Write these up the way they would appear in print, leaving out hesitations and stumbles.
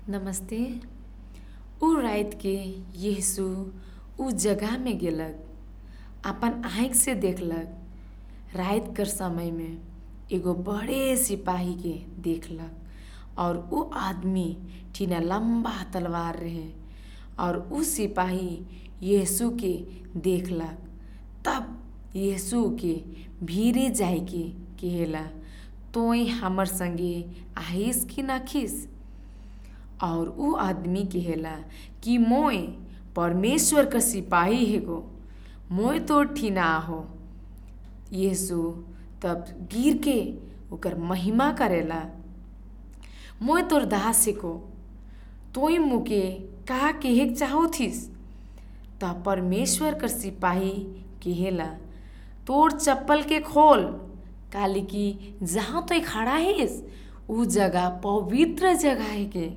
नमस्ते। उ रात के यीशु उ जगह में गेलक, अपन आँख से देखलक। रात कर समय में एगो बड़े सिपाही के देखलक और उ आदमी ठिना लंबा तलवार रहे और उ सिपाही यीशु के देखलक। तब यीशु के भीरे जाय के कहेला, तोय हमर संगे आहिस कि नाखिस? और उ आदमी कहेला कि मोय परमेश्वर का सिपाही हेगो, मोय तो ठिना हो। यीशु तब गिर के ओकर महिमा करेला, मोय तोर दास को, तोय मुके का कहे चाहोथिस? तब परमेश्वर कर सिपाही कहेला, तोर चप्पल के खोल, काली की जहाँ तो खड़ा है उ जगह पवित्र जगह है के।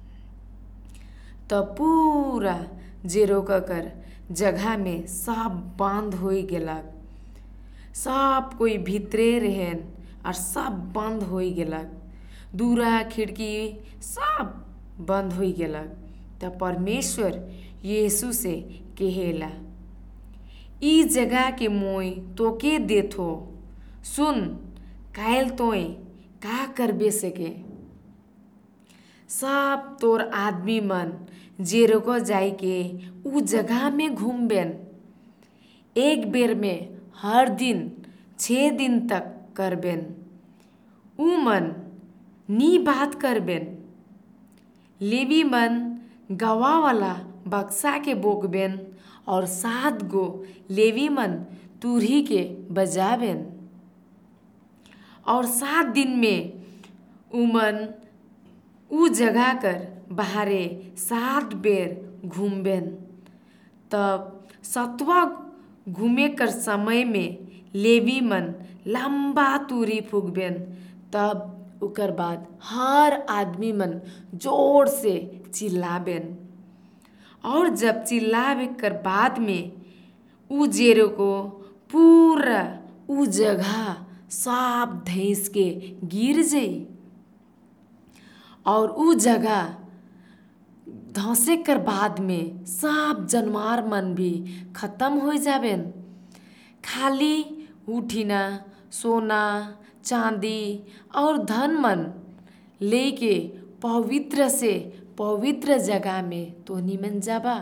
तब पूरा जेरो कर जगह में सब बंद हो गेलक, सब कोई भीतरे रहन और सब बंद हो गेलक, दूरा खिड़की सब बंद हो गेलक। तब परमेश्वर यीशु से कहेला, ई जगह के मोय तोके देथो, सुन कायल तोय का करबे सके। सब तोर आदमी मन जेरोको जाय के उ जगह में घूमबेन, एक बेर में हर दिन 6 दिन तक करबेन। उ मन नी बात करबेन, लेवी मन गवा वाला बक्सा के बोकबेन और 7 गो लेवी मन तुरही के बजाबेन। और 7 दिन में उमन उ जगह कर बाहरे 7 बेर घूमबेन। तब 7वां घूमे कर समय में लेवी मन लंबा तुरी फूकबेन। तब उकर बाद हर आदमी मन जोर से चिल्लाबेन। और जब चिल्लावे कर बाद में उ जेरो को पूरा उ जगह सब धैस के गिर जाई और उ जगह धंसे कर बाद में सब जानवर मन भी खत्म हो जाबेन। खाली उठिना सोना चांदी और धन मन लेके पवित्र से पवित्र जगह में तो निमन जाबा।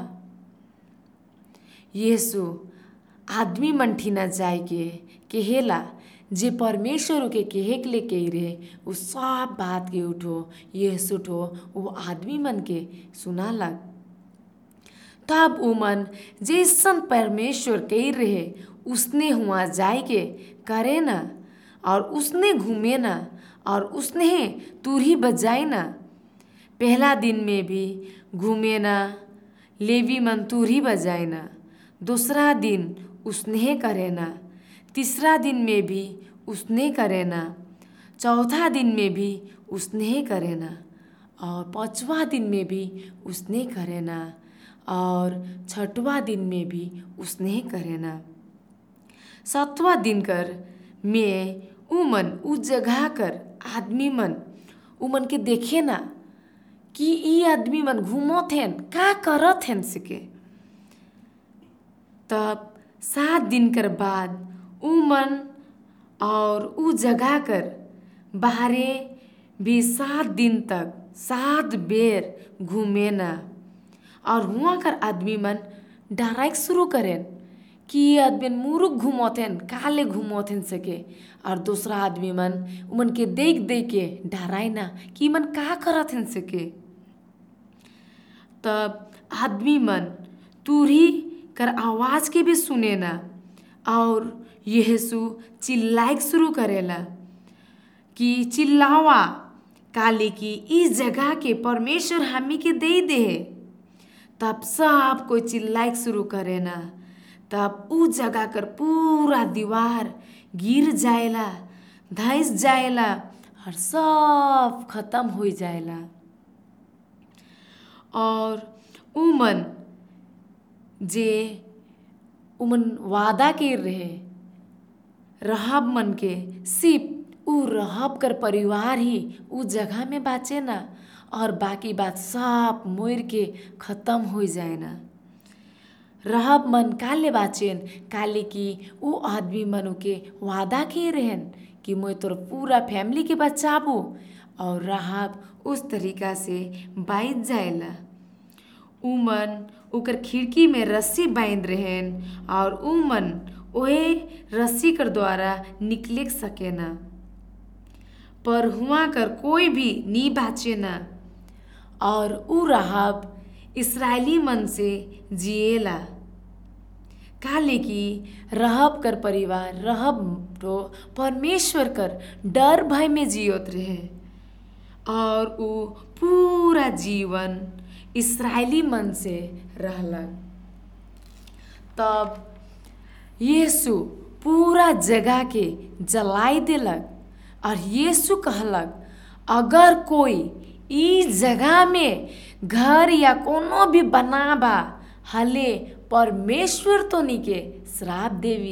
यीशु आदमी मन ठिना जाय के कहेला, जे परमेश्वर के कहे के ले कही रहे उ सब बात के उठो यीशु उठो वो आदमी मन के सुनालक। तब उमन जैसन परमेश्वर कही रहे उसने हुआ जाय के करे ना और उसने घूमे ना और उसने तुरही बजाए ना। पहला दिन में भी घूमे ना, लेवी मन तुरही बजाए ना, दूसरा दिन उसने करे ना, तीसरा दिन में भी उसने करे ना, चौथा दिन में भी उसने करे ना और 5वां दिन में भी उसने करे ना और 6वां दिन में भी उसने करे ना। 7वां दिन कर में उमन उ जगह कर आदमी मन उमन के देखे ना कि ई आदमी मन घूमत हेन का करत हेन सके। तब 7 दिन कर बाद उमन और उ जगह कर बाहरे भी 7 दिन तक 7 बेर घूमे ना और हुआ कर आदमी मन डराइक शुरू करेन कि ये आदमी मुरुक घूमत हेन काले घूमत हेन सके। और दूसरा आदमी मन उमन के देख देख के डराय ना कि मन का करत हेन सके। तब आदमी मन तुरही कर आवाज के भी सुने ना और यीशु चिल्लाइक शुरू करेला कि चिल्लावा काली की इस जगह के परमेश्वर हमी के दे। तब सब कोई चिल्लाइक शुरू करे ना। तब उ जगह कर पूरा दीवार गिर जाएला, धंस जाएला और सब खत्म हो जाएला। और उमन जे उमन वादा के रहे रहब मन के सिर्फ उ रहब कर परिवार ही उ जगह में बाँचे ना और बाकी बात सब मोर के खत्म हो जाए ना। रहब मन काले बाचेन काले कि ऊ आदमी मनु के वादा किए रहन कि मैं तोर पूरा फैमिली के बचाबू, और रहब उस तरीका से बाइज जाएला। ऊ मन ओकर खिड़की में रस्सी बांध रहन और ऊ मन ओहे रस्सी कर द्वारा निकले सके ना, पर हुआ कर कोई भी नी बाचे ना। और ऊ रहब इसराइली मन से जिएला काले कि रहब कर परिवार रहब तो परमेश्वर कर डर भय में जियोत रहे, और ऊ पूरा जीवन इसराइली मन से रहलक। तब यीशु पूरा जगह के जलाई देलक और यीशु कहलक, अगर कोई ई जगह में घर या कोनो भी बनाबा हले परमेश्वर तो निके श्राप देवी।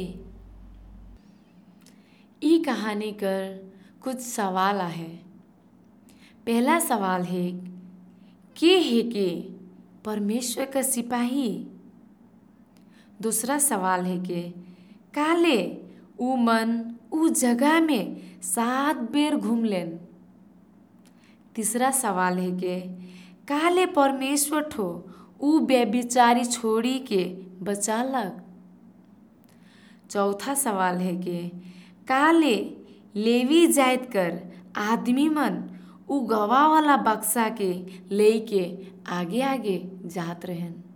ई कहानी कर कुछ सवाल है। पहला सवाल है के परमेश्वर का सिपाही। दूसरा सवाल है कि काले ऊ मन ऊ जगह में 7 बेर घूम लेन। तीसरा सवाल है कि काले परमेश्वर ठो ऊ बेबिचारी छोड़ी के बचालक। चौथा सवाल है कि काले लेवी जाइत कर आदमी मन ऊ गवाह वाला बक्सा के ले के आगे आगे जात रहन।